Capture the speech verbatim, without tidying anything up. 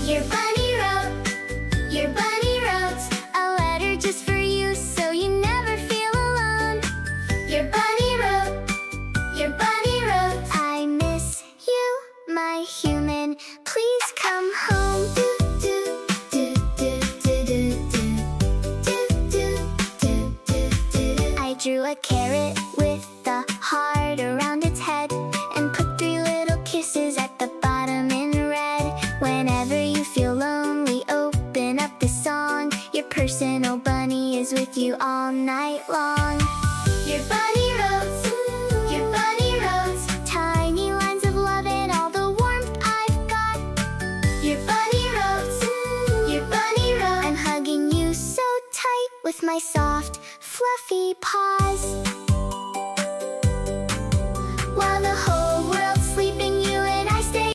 Your bunny wrote, your bunny wrote a letter just for you, so you never feel alone. Your bunny wrote, your bunny wrote, I miss you, my human, please come home. Do, do, do, do, do, do, do, do, do, do, do, do. I drew a carrot with a heart around its head and put three little kisses at the bottom in red. Whenever you feel lonely, open up this song. Your personal bunny is with you all night long. Your bunny roads, your bunny roads, tiny lines of love and all the warmth I've got. Your bunny roads, your bunny roads, I'm hugging you so tight with my soft, fluffy paws.